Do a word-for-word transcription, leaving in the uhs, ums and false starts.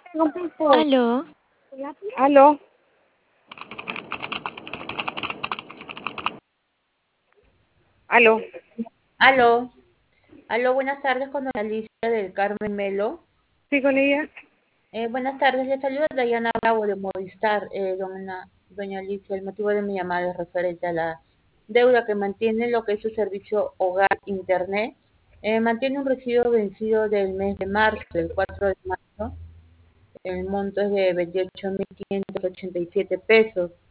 Aló, Aló, aló, Aló, aló, buenas tardes con doña Alicia del Carmen Melo. ¿sí con ella? Eh, buenas tardes, le saluda Dayana Bravo de Movistar. Eh, doña, doña Alicia, el motivo de mi llamada es referente a la deuda que mantiene lo que es su servicio Hogar Internet. Eh, mantiene un recibo vencido del mes de marzo, del cuatro de marzo. El monto es de veintiocho mil quinientos ochenta y siete pesos.